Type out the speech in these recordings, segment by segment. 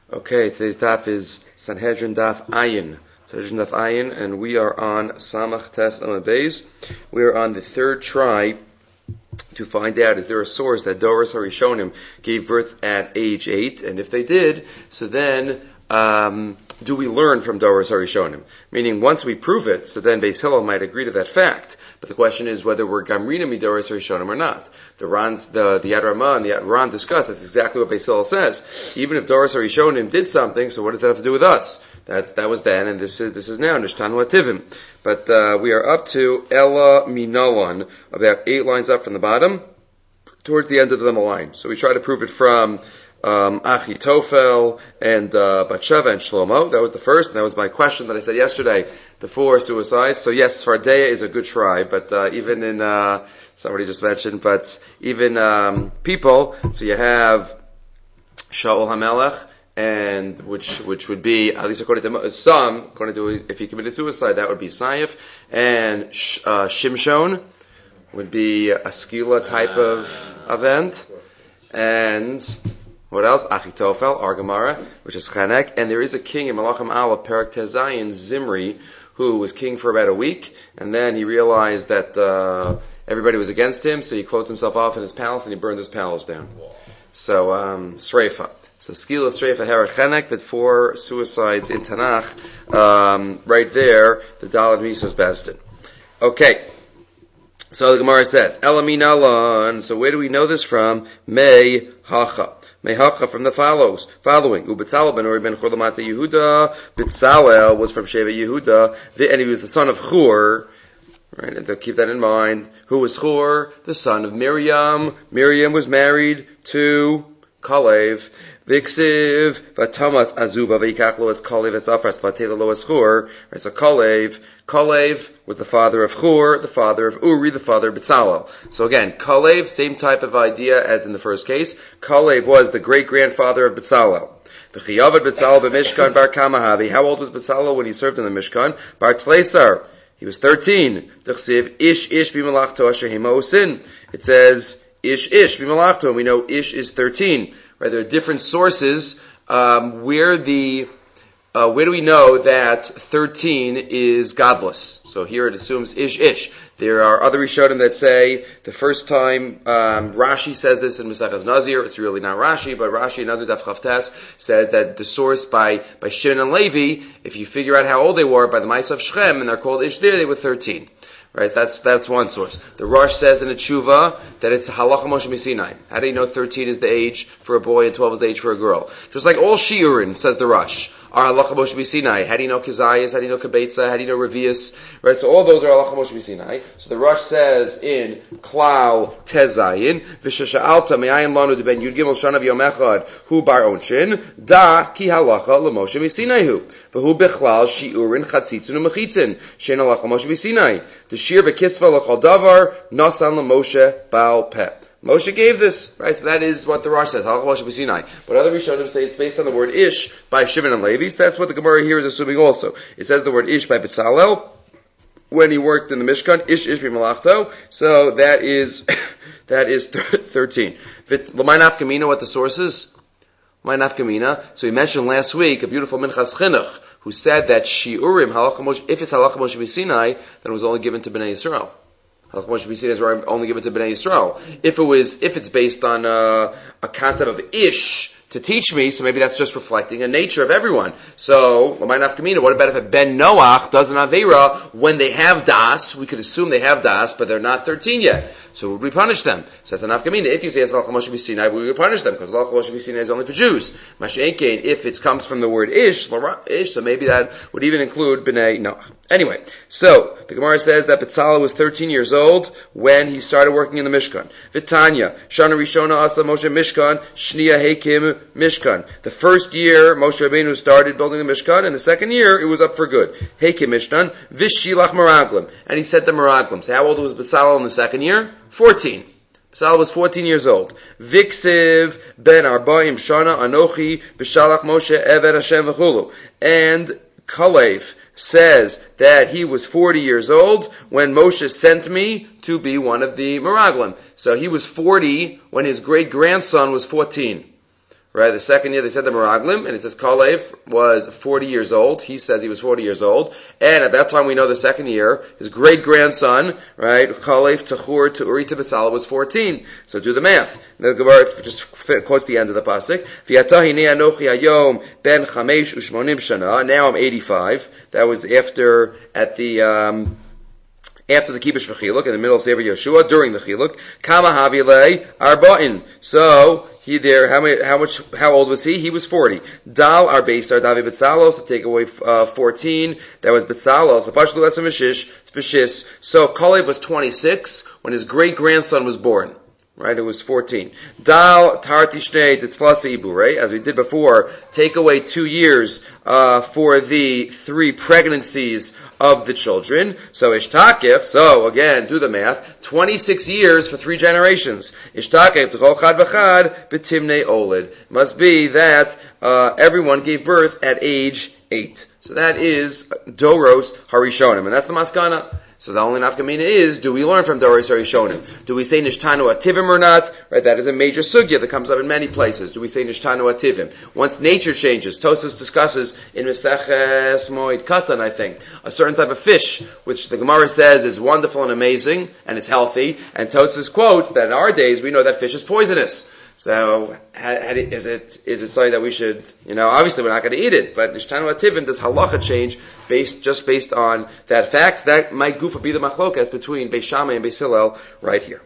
Okay, today's daf is Sanhedrin Daf Ayin. Sanhedrin Daf Ayin, and we are on Samach Tes Amud Beis. We are on the third try to find out, is there a source that Doros HaRishonim gave birth at age 8? And if they did, so then do we learn from Doros HaRishonim? Meaning, once we prove it, so then Beis Hillel might agree to that fact. But the question is whether we're Gamrina Midoros HaRishonim or not. The Yad Ramah and the Yad Ran discussed, that's exactly what Beis Hillel says. Even if Doros HaRishonim did something, so what does that have to do with us? That was then, and this is now, Nishtanu Ativim. But we are up to Ella Minalan, about 8 lines up from the bottom, towards the end of the line. So we try to prove it from Achitofel and Batsheva and Shlomo. That was the first, and that was my question that I said yesterday, the 4 suicides. So yes, Svardeya is a good try, but even in, somebody just mentioned, but even people, so you have Shaul HaMelech, and which would be, at least according to some, according to if he committed suicide, that would be Saif, and Shimshon would be a skila type of event, and what else? Achitofel, Argamara, which is Chanek, and there is a king in Malachim Aleph, Perak Tezayin, Zimri, who was king for about a week, and then he realized that everybody was against him, so he closed himself off in his palace, and he burned his palace down. So, Sreifa. So, Skila, Sreifa, Herach, Chanek, that 4 suicides in Tanakh, right there, the Dalad Mises Bestin. Okay. So the Gemara says, Elamin Alan, so where do we know this from? Mei Hacha. Mehacha from the following. Ubetzalel ben Uri ben Churlamata Yehuda. Betzalel was from Sheva Yehuda, and he was the son of Chur. Right, and keep that in mind. Who was Chur? The son of Miriam. Miriam was married to Kalev. Viksiv v'Tamas Azuba v'Yikachlo as Kalev as Afras v'Telelo as Chur. Right, so Kalev was the father of Chur, the father of Uri, the father of Betzalel. So again, Kalev, same type of idea as in the first case. Kalev was the great-grandfather of Betzalel. V'chiyavad Betzalel b'Mishkan bar Kamahavi. How old was Betzalel when he served in the Mishkan? Bar Tleisar. He was 13. D'chsiv ish b'malachto asher hima'osin. It says ish b'malachto, and we know ish is 13. Right? There are different sources where do we know that 13 is godless? So here it assumes ish. There are other Rishonim that say the first time Rashi says this in Mesechus Nazir, it's really not Rashi, but Rashi in Nazir Daf Chavtes says that the source by Shimon and Levi, if you figure out how old they were by the Ma'aseh of Shechem, and they're called Ish there, they were 13. Right, that's one source. The Rosh says in a tshuva that it's halacha Moshe Misinai. How do you know 13 is the age for a boy and 12 is the age for a girl? Just like all shiurin, says the Rosh, are halacha Moshe Misinai. How do you know Kizayas? How do you know Kabetza? How do you know Revius? Right, so all those are halacha Moshe Misinai. So the Rosh says in Klau Tezayin, V'shasha'alta me'ayin lanu de ben Yud Gimel Shana v'yom echad hu bar onshin, da ki halacha l'Moshe Misinai hu. V'hu bechlal shiurin chatzitzun u'mechitzin, shein halacha Moshe Misinai. The shir v'kisva l'chol davar, nasan l'Moshe Baal Peh. Moshe gave this, right? So that is what the Rosh says, Halach Moshe B'Sinai. But other Rishonim say it's based on the word Ish by Shimon and Levi. So that's what the Gemara here is assuming also. It says the word Ish by Betzalel when he worked in the Mishkan, Ish b'malachto. So that is 13. L'may nafkamina, what the source is? L'may nafkamina. So we mentioned last week a beautiful Minchas Chinuch who said that Shiurim, if it's Halach Moshe B'Sinai, then it was only given to Bnei Yisrael. Halach Moshe B'Sinai is only given to Bnei Yisrael. If it's based on a concept of Ish to teach me, so maybe that's just reflecting a nature of everyone. So, what about if a Ben Noach does an Aveira when they have Das? We could assume they have Das, but they're not 13 yet. So would we punish them? So that's an Afkamina. If you say it's Halach Moshe B'Sinai, we would punish them, because Halach Moshe B'Sinai is only for Jews. Mashenkein, if it comes from the word Ish, so maybe that would even include Bnei Noach. Anyway, so the Gemara says that Betzalel was 13 years old when he started working in the Mishkan. Vitanya, Shana Rishona Asa Moshe Mishkan, Shnia Hekim Mishkan. The first year Moshe Rabbeinu started building the Mishkan, and the second year it was up for good. Hekim Mishkan, Vishilach Meraglim. And he said the Meraglim. So how old was Betzalel in the second year? 14. Betzalel was 14 years old. Viksiv ben Arbaim Shana Anochi B'Shalach Moshe Eved Hashem V'chulu. And Kalev says that he was 40 years old when Moshe sent me to be one of the Meraglim. So he was 40 when his great-grandson was 14. Right, the second year they said the Meraglim, and it says Kalev was 40 years old. He says he was 40 years old. And at that time we know the second year, his great-grandson, right, Kalev Tachur to Uri to Betzalel was 14. So do the math. The Gemara just quotes the end of the pasuk. V'yatahi anochi hayom ben chamesh u'shmonim shana. Now I'm 85. That was after the Kibbush v'chiluk, in the middle of Sefer Yeshua, during the chiluk. Kama havilei arba'in. So, how old was he? He was 40. Dal Arbeisar Davi Betzalos, to take away 14, that was Betzalos. So Kalev was 26 when his great-grandson was born. Right, it was 14. Dal Tarti Shnei Ditzlasa Ibu, right? As we did before, take away 2 years for the 3 pregnancies of the children. So Ishtakif, so again, do the math, 26 years for 3 generations. Ishtakif T'chol Chad V'chad B'timnei Olid. Must be that everyone gave birth at age 8. So that is Doros Harishonim, and that's the Maskana. So the only nafkamina is, do we learn from Doros Harishonim? Do we say Nishtanu Ativim or not? Right, that is a major sugya that comes up in many places. Do we say Nishtanu Ativim? Once nature changes, Tosas discusses in Meseches Moed Katan, I think, a certain type of fish, which the Gemara says is wonderful and amazing, and is healthy, and Tosas quotes that in our days we know that fish is poisonous. So, is it something that we should, obviously we're not going to eat it, but Nishtanu Ativim, does halacha change based on that fact? That might goof be the machlokas between Beis Shammai and Beis Hillel right here.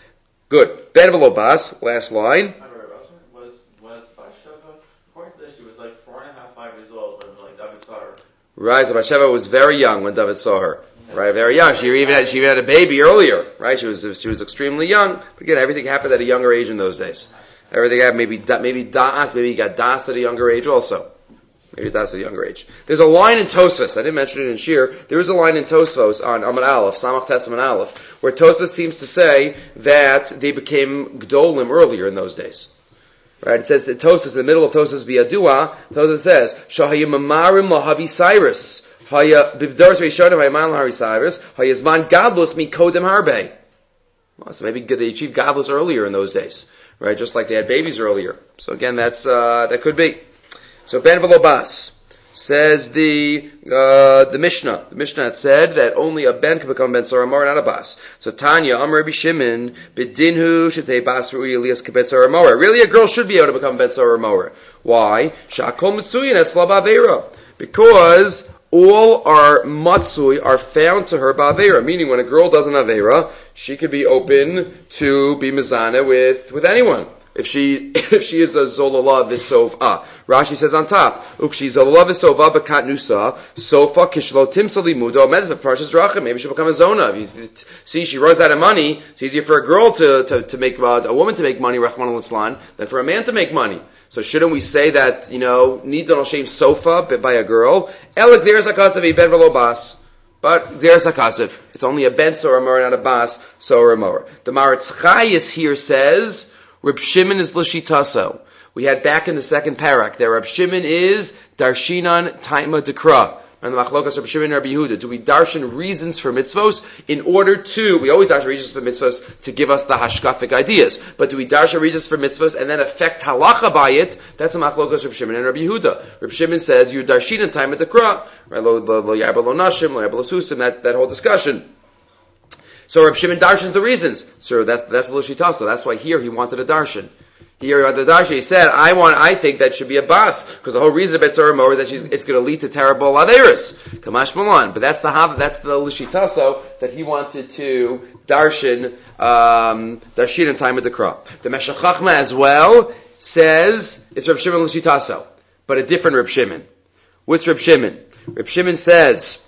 Good. Ben Velobas, last line. Was Bathsheba, according to this, she was like 4.5, 5 years old when David saw her. Right, so Bathsheba was very young when David saw her. Right, very young. She even had a baby earlier. Right, she was extremely young. But again, everything happened at a younger age in those days. Everything happened maybe he got das at a younger age also. Maybe that's at a younger age. There's a line in Tosfos. I didn't mention it in Shir. There is a line in Tosfos on Amud Aleph, Samach Tes Amud Aleph, where Tosfos seems to say that they became Gdolim earlier in those days. Right? It says that Tosfos, in the middle of Tosfos V'Yadua, Tosfos says, Shahayim Mamarim Lahavi Cyrus. Haya Bivdars Reishonim Hayman Lahari Cyrus. Hayazman Gadlus Mikodem Harbe. Well, so maybe they achieved Gadlus earlier in those days. Right? Just like they had babies earlier. So again, that could be. So Ben Velobas says the Mishnah. The Mishnah had said that only a ben can become ben Saramor, not a bas. So Tanya, Amr Rabbi Shimon, B'dinhu shetei bas ru'i Elias kibet Saramor. Really, a girl should be able to become ben Saramor. Why? Shakol mitzuyin es la ba'avera. Because all our matsui are found to her ba'avera. Meaning, when a girl does an avera, she could be open to be mizana with anyone. If she is a zolala v'sova. Rashi says on top, Ukshi zolala v'sova b'kat nusa, sofa kishlo timsa limudo, amedz b'parshas drachim. Maybe she'll become a zona. See, she runs out of money. It's easier for a girl to make, a woman to make money, Rachmana litzlan, than for a man to make money. So shouldn't we say that, needs on shem sofa by a girl? El xeris hakasav ben velobas. But xeris hakasav. It's only a ben soramor, not a bas soramor. The Maritz Chayis here says, Reb Shimon is l'shitaso. We had back in the second parak there, Reb Shimon is darshinan taima dekra. And the machlokas Reb Shimon and Rabbi Yehuda. Do we darshan reasons for mitzvos in order to, we always darshan reasons for mitzvos to give us the hashkafic ideas. But do we darshan reasons for mitzvos and then affect halacha by it? That's a machlokas Reb Shimon and Rabbi Yehuda. Reb Shimon says, you darshinan taima dekra. Right, lo yarbal lo nashim, lo yarbal lo susim, that whole discussion. So Reb Shimon darshans the reasons. So that's Lushita. So that's why here he wanted a darshan. Here he wanted a darshan. He said, I think that should be a bas, because the whole reason of Betzorah is that it's going to lead to terrible averis. Kamash Malan. But that's the Lushita, so that he wanted to darshan in time with the crop. The Meshech Chachma as well says it's Reb Shimon Lushitaso, but a different Reb Shimon. What's Reb Shimon? Reb Shimon says,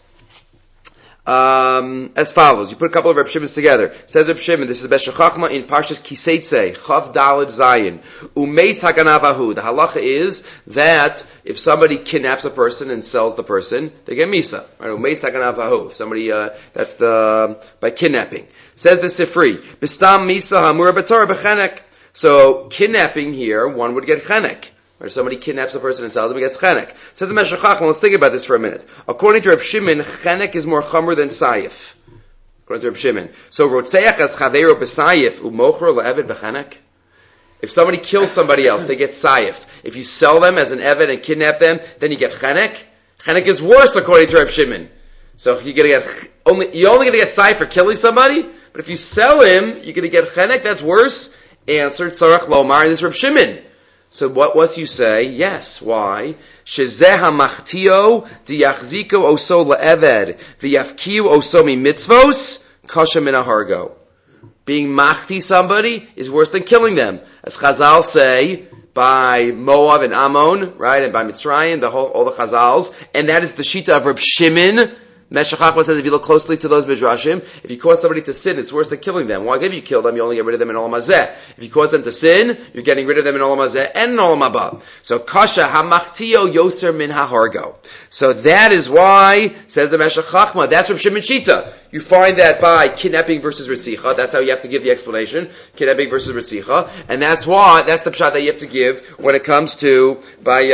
as follows. You put a couple of Reb Shimons together. Says Reb Shimon, this is Meshech Chachma in Parshas Kiseitze, Chav Daled Zayin. Umeis Haganavahu. The halacha is that if somebody kidnaps a person and sells the person, they get misa. Right? Umeis Haganavahu. Somebody, that's by kidnapping. Says the Sifri, Bistam Misa Hamura B'Torah B'Chenek. So, kidnapping here, one would get chenek. Or somebody kidnaps a person and sells him, he gets chenek. Says the Meshech Chachma, let's think about this for a minute. According to Reb Shimon, chenek is more chamer than sayif. According to Reb Shimon. So, rotzeach as chaveiro b'sayif u'mochro le'evid b'chenek. If somebody kills somebody else, they get sayif. If you sell them as an eved and kidnap them, then you get chenek. Chenek is worse according to Reb Shimon. So you're only going to get sayif for killing somebody, but if you sell him, you're going to get chenek. That's worse. Answered Sarach Lomar, and this is Reb Shimon. So what you say? Yes. Why? Shezeh hamachtio diyachziko oso le'eved v'yafkiu oso mi mitzvos kasha min hargo. Being machti somebody is worse than killing them. As Chazal say, by Moab and Ammon, right, and by Mitzrayim, all the Chazals, and that is the shita of Reb Shimon. Meshech Chochmah says if you look closely to those midrashim, if you cause somebody to sin, it's worse than killing them. Why? If you kill them, you only get rid of them in Olam Hazeh. If you cause them to sin, you're getting rid of them in Olam Hazeh and in Olam Haba. So kasha hamachtio yoser min hahargo. So that is why, says the Meshech Chochmah, that's from Shimon Shita. You find that by kidnapping versus Ritzicha. That's how you have to give the explanation. Kidnapping versus Ritzicha. And that's the pshat that you have to give when it comes to,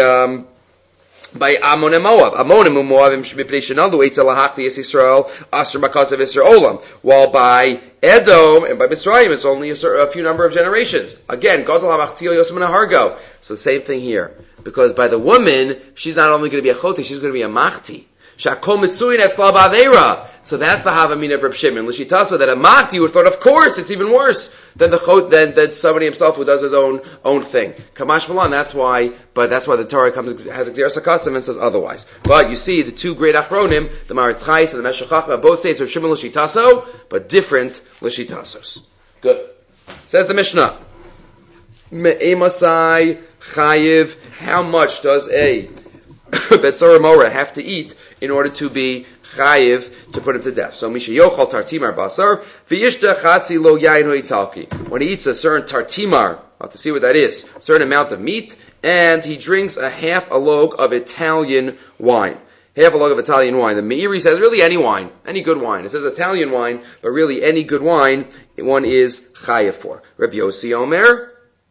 by Ammon and Moab. Ammon and Moab mipnei shenalu eitz lahachli es Yisrael asher makas of Yisrael olam. While by Edom and by Mitzrayim it's only a few number of generations. Again, gadol hamachtil yosem and hargo. So the same thing here. Because by the woman, she's not only going to be a choti, she's going to be a machti. Shakol mitzuyin etzla ba'aveira. So that's the Havamina of Reb Shimon. L'shitasa that a machti would have thought, of course, it's even worse than than somebody himself who does his own thing. Kamash Malan, that's why the Torah has Xeris HaKasim and says otherwise. But you see, the two great Achronim, the Maritz Chais and the Meshech Chochmah, both say it's Reb Shimon l'shitaso, but different l'shitasos. Good. Says the Mishnah. Me'emasai chayiv, how much does a Betzorah Mora have to eat in order to be chayiv to put him to death? So Misha Yochal Tartimar Basar V'yishta Chatzi Lo Yain Hoitalki. When he eats a certain tartimar, I'll have to see what that is, a certain amount of meat, and he drinks a half a log of Italian wine. Half a log of Italian wine. The Meiri says really any wine, any good wine. It says Italian wine, but really any good wine, one is chayiv for. Rabbi Yossi Omer,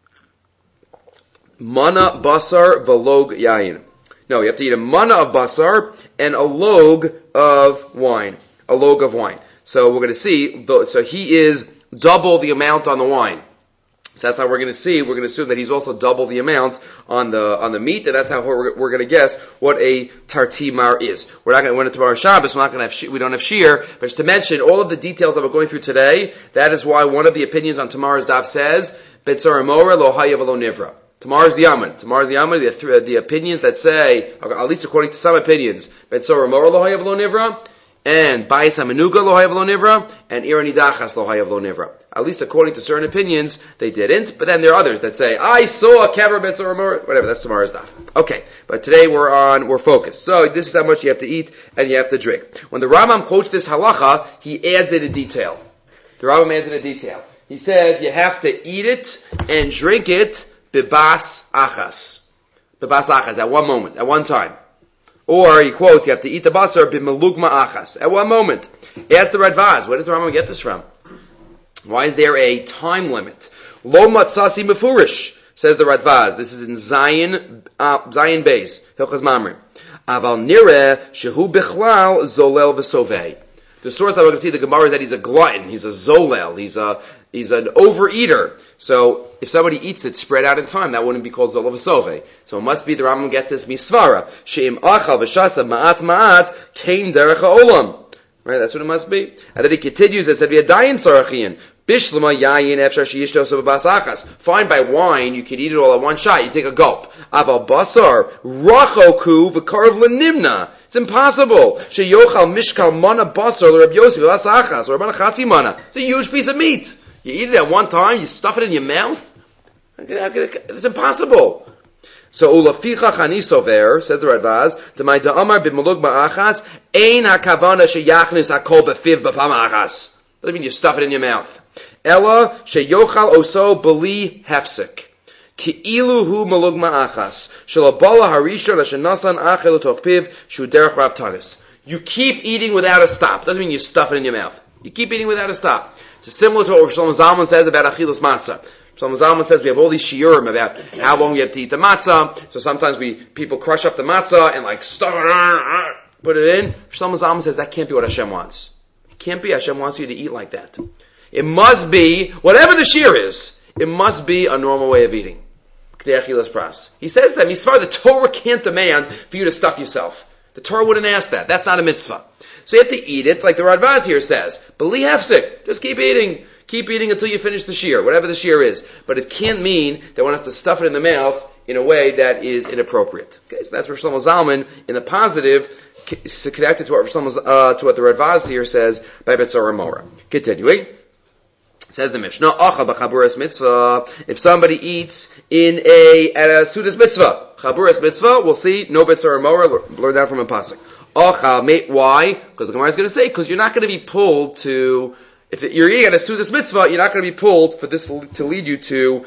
Mana Basar V'log Yain. No, you have to eat a mana of basar and a log of wine. A log of wine. So we're going to see, so he is double the amount on the wine. So that's how we're going to see. We're going to assume that he's also double the amount on the meat, and that's how we're going to guess what a tartimar is. We're not going to, when it's tomorrow Shabbos, we don't have shear, but just to mention all of the details that we're going through today, that is why one of the opinions on tomorrow's daf says, Betzorah Mora lo hayav lo nivra. Tomorrow's the Yaman. The opinions that say, at least according to some opinions, Betzorah Mora lo hayav lo nivra, and Bayis HaMenuga lo hayav lo nivra, and Ira Nidachas lo hayav lo nivra. At least according to certain opinions, they didn't, but then there are others that say, I saw a kever Betzorah Mora, whatever, that's tomorrow's daf. Okay, but today we're focused. So this is how much you have to eat and you have to drink. When the Rambam quotes this halacha, he adds it in detail. The Rambam adds it in detail. He says you have to eat it and drink it Bibas achas. Bibas achas, at one moment, at one time. Or, he quotes, you have to eat the basar b'melugma achas, at one moment. Ask the Radvaz, where does the Rambam get this from? Why is there a time limit? Lo matzasi mefurish, says the Radvaz. This is in Zion Beis, Hilchas Mamre. Aval nireh shehu bichlal zolel v'sovei. The source that we're going to see the Gemara is that he's a glutton, he's a zolel, he's an overeater. So if somebody eats it spread out in time, that wouldn't be called zolel v'sovei. So it must be the Rambam gets this misvara. She'im achal v'shasa ma'at ma'at kein derech ha'olam. Right, that's what it must be. And then he continues and said, v'yadayin sarachiyin. Bishlama yayin efshar sheyishto b'bas achas. Fine, by wine, you can eat it all at one shot. You take a gulp. Aval basar rachoku v'karv l'nimna. It's impossible. Sheyochal mishkal mana basar l'Reb Yossi b'bas achas or chatzi mana. It's a huge piece of meat. You eat it at one time. You stuff it in your mouth. It's impossible. So ulaficha chanisover, says the Radvaz, t'may da'amar b'malug ma'achas ein hakavana sheyachnis hakol b'fiv b'pam achas. Doesn't mean you stuff it in your mouth. Ella sheyochal oso b'li hefsek. Ki'ilu hu malug ma'achas. Shalabala harisha l'shenasan achel u'tochpiv shu derech rav tanis. You keep eating without a stop. Doesn't mean you stuff it in your mouth. You keep eating without a stop. It's similar to what Shlomo Zalman says about achilas matzah. Shlomo Zalman says we have all these shiurim about how long we have to eat the matzah. So sometimes people crush up the matzah and like stuff it, put it in. Shlomo Zalman says that can't be what Hashem wants. It can't be. Hashem wants you to eat like that. It must be, whatever the shear is, it must be a normal way of eating. He says that misvar, the Torah can't demand for you to stuff yourself. The Torah wouldn't ask that. That's not a mitzvah. So you have to eat it, like the Radvaz here says. B'li hefsek. Just keep eating. Keep eating until you finish the shear, whatever the shear is. But it can't mean that one has to stuff it in the mouth in a way that is inappropriate. Okay, so that's Rosh Shlomo Zalman in the positive, connected to what to what the Radvaz here says by Betzor Mora. Continuing. Says the Mishnah, if somebody eats at a Sudas mitzvah, Chaburas mitzvah, we'll see, no Betzor Mora, learn that from a pasuk. Why? Because the Gemara is going to say, because you're not going to be pulled to, if you're eating at a Sudas mitzvah, you're not going to be pulled for this to lead you to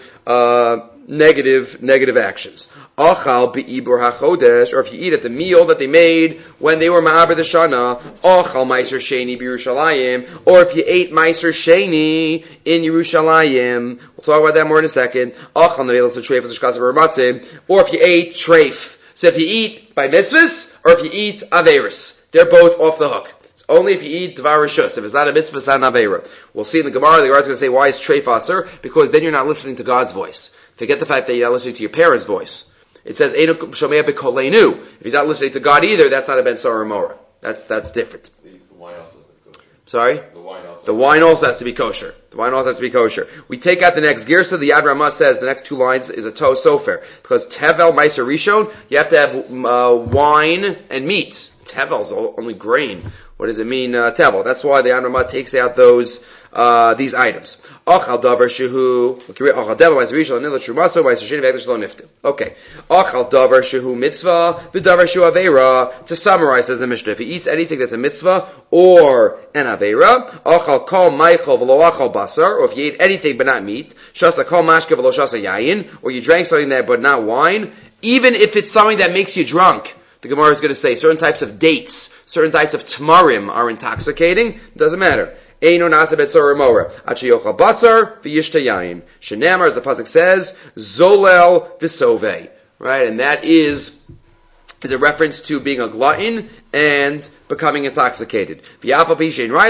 negative actions. Achal be'ibur hachodesh, or if you eat at the meal that they made when they were ma'aber the shana, achal meiser sheni b'Yerushalayim, or if you ate meiser sheni in Yerushalayim, we'll talk about that more in a second. Achal nevelos treif l'shkas b'ramatzim, or if you ate treif. So if you eat by mitzvahs, or if you eat averis, they're both off the hook. It's only if you eat dvar rishus. If it's not a mitzvah, it's not an avera. We'll see in the Gemara is going to say, why is treif aser? Because then you're not listening to God's voice. Forget the fact that you're not listening to your parents' voice. It says, Einu shomea b'koleinu. If he's not listening to God either, that's not a ben sar mora. That's different. The wine also has to be kosher. Sorry? The wine also has to be kosher. The wine also has to be kosher. We take out the next girsa. The Yad Ramah says the next two lines is a to sofer. Because tevel meiser rishon, you have to have wine and meat. Tevel's only grain. What does it mean, tevel? That's why the Yad Ramah takes out these items. Achal davar shehu. Achal davar meiser rishon nila shumaso meiser sheni v'eklish lo niftu. Okay. Achal davar shehu mitzvah v'davar shehu aveira. To summarize, says the Mishnah, if he eats anything that's a mitzvah or an aveira, achal kol meichel v'lo achal basar, or if you ate anything but not meat, shasa kol mashke v'lo shasa yayin, or you drank something that but not wine, even if it's something that makes you drunk. The Gemara is going to say certain types of dates, certain types of tamarim are intoxicating. Doesn't matter. Eino nasa betzor mora. Achayochal basar v'yishta yayin. Shenamar, as the pasuk says, zolel v'sovei. Right, and that is a reference to being a glutton and becoming intoxicated. And even though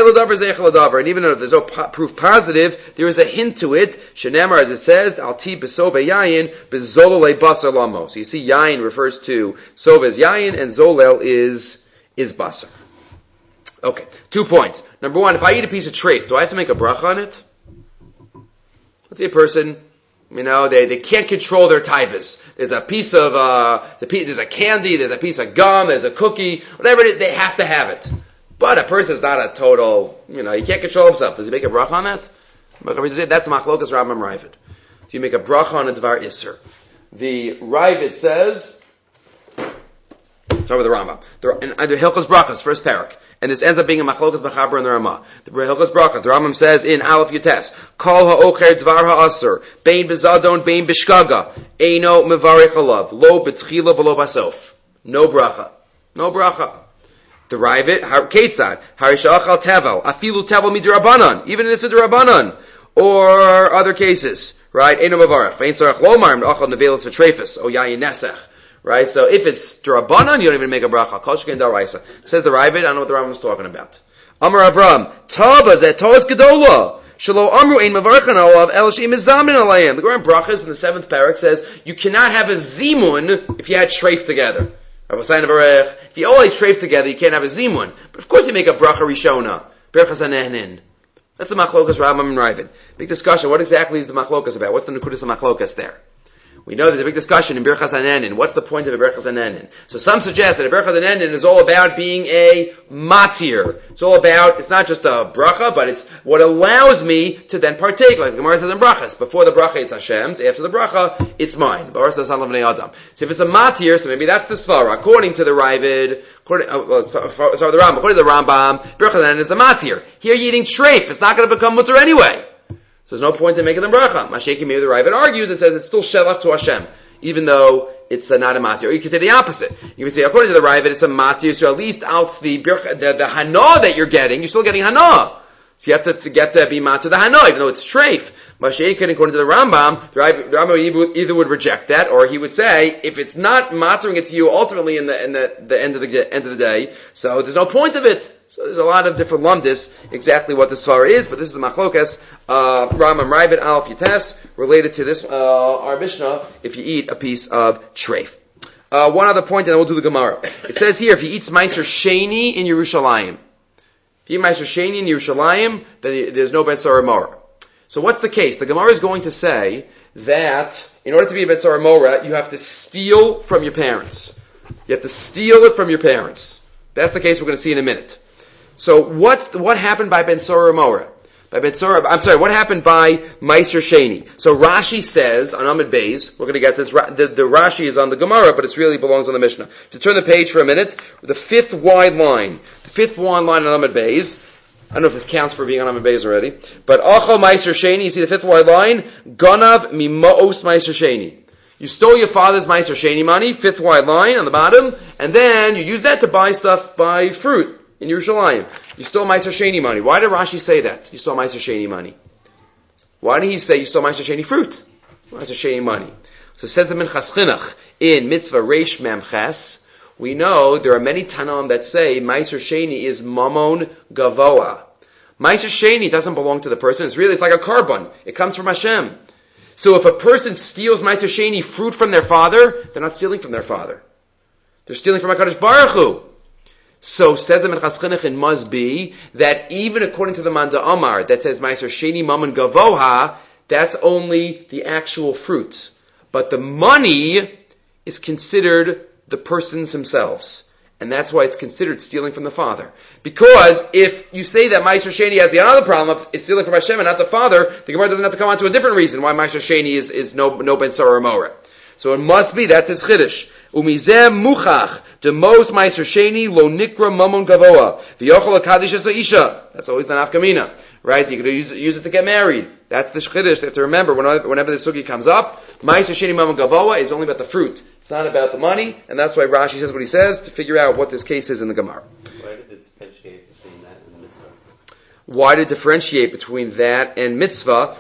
there's no proof positive, there is a hint to it. Shenamar, as it says, alti b'sovei yayin b'zolel basar lamo. So you see, yayin refers to sove as yayin, and zolel is basar. Okay, 2 points. Number one, if I eat a piece of treif, do I have to make a bracha on it? Let's say a person, they can't control their taivas. There's a piece of, there's a candy, there's a piece of gum, there's a cookie, whatever it is, they have to have it. But a person's not a total, he can't control himself. Does he make a bracha on that? That's machlokas Rambam Ravid. Do you make a bracha on a dvar iser? The Ravid says, start with the Rambam. In the Hilchos Brachos, first parak. And this ends up being a machlokas b'chaber and the Ramah. The Hilchos Brachos, the Rambam says in Aleph Yutes, Kol ha'ocher dvar ha'aser, bein b'zadon, bein b'shkaga, eino mevarech alav, lo b'tchila v'lo basof. No bracha. No bracha. Derive it, ketzad, harishachal tevel, afilu tevel midrabanan, even in this midrabanan, or other cases, right? Eino mevarech, vein sarach lomar, achal nevelis v'trefis, o yayin nesech. Right, so if it's Durabanan, you don't even make a bracha. Kol sheken daraisa. Says the Ravid, I don't know what the Rambam is talking about. Amar Avram, Tava zeh Toas Gedola. Shelo Amru ein mavarchan alav el she'im mizamin alayim. The Gemara in Brachas in the 7th parak says you cannot have a zimun if you had treif together. If you all ate treif together, you can't have a zimun. But of course you make a bracha rishona. Berachas anehnin. That's the machlokas Rambam and Ravid. Big discussion. What exactly is the machlokas about? What's the nukudas of machlokas there? We know there's a big discussion in Birchas Hanenin. What's the point of a Birchas Hanenin? So some suggest that a Birchas Hanenin is all about being a matir. It's not just a bracha, but it's what allows me to then partake, like the Gemara says in Brachas. Before the bracha, it's Hashem's. After the bracha, it's mine. So if it's a matir, so maybe that's the svara. According to the Ravid, the Rambam, according to the Rambam, Birchas Hanenin is a matir. Here you're eating treif. It's not going to become mutter anyway. So there's no point in making them bracha. Mashaki, maybe the Ravid argues and says it's still shelach to Hashem, even though it's not a matir. Or you can say the opposite. You can say, according to the Ravid, it's a matir, so at least out the hana that you're getting, you're still getting hana. So you have to get to be matir the hana, even though it's treif. Mashaki, according to the Rambam, the Rambam either would reject that, or he would say, if it's not matering it to you ultimately in the end of the day, so there's no point of it. So there's a lot of different lumdis exactly what the svara is, but this is a machlokas, Rambam Rabbit Alf Yates, related to this, our Mishnah, if you eat a piece of treif. One other point, and then we'll do the Gemara. It says here, if you eat Meiser Sheni in Yerushalayim. If you eat Meiser Sheni in Yerushalayim, then there's no Ben Sarah Mora. So what's the case? The Gemara is going to say that in order to be a Ben Sarah Mora, you have to steal from your parents. You have to steal it from your parents. That's the case we're going to see in a minute. So what happened by Ben Sarah Mora? What happened by Meiser Sheni? So Rashi says, on Amud Beis, we're going to get this, the Rashi is on the Gemara, but it really belongs on the Mishnah. To turn the page for a minute, the fifth wide line on Amud Beis, I don't know if this counts for being on Amud Beis already, but Achal Meiser Sheni, you see the fifth wide line, Ganav Mima'os Meiser Sheni. You stole your father's Meiser Sheni money, fifth wide line on the bottom, and then you use that to buy fruit in Yerushalayim. You stole Meiser Sheni money. Why did Rashi say that? You stole Meiser Sheni money. Why did he say you stole Meiser Sheni fruit? Meiser Sheni money. So it says the Minchas Chinuch in Mitzvah Reish Mem Ches. We know there are many Tanam that say Meiser Sheni is Mamon Gavoa. Meiser Sheni doesn't belong to the person. It's like a carbon. It comes from Hashem. So if a person steals Meiser Sheni fruit from their father, they're not stealing from their father. They're stealing from HaKadosh Baruch Hu. So says the Minchas Chinuch, it must be that even according to the Manda Omar that says Meiser Sheni Mamon Gavoha, that's only the actual fruit. But the money is considered the persons themselves. And that's why it's considered stealing from the father. Because if you say that Meiser Sheni has the other problem of is stealing from Hashem and not the father, the Gemara doesn't have to come on to a different reason why Meiser Sheni is no Ben Sarah or Mora. So it must be, that's his chiddush. Umizeh muchach, the most Meiser Sheni lo nikra mamon gavoa. V'yochel akadish es isha. That's always the nafkamina. Right? So you could use it to get married. That's the chiddush. You have to remember, whenever the sugi comes up, Meiser Sheni mamon gavoa is only about the fruit. It's not about the money, and that's why Rashi says what he says to figure out what this case is in the Gemara. Why did it differentiate between that and the mitzvah? Why did it differentiate between that and mitzvah?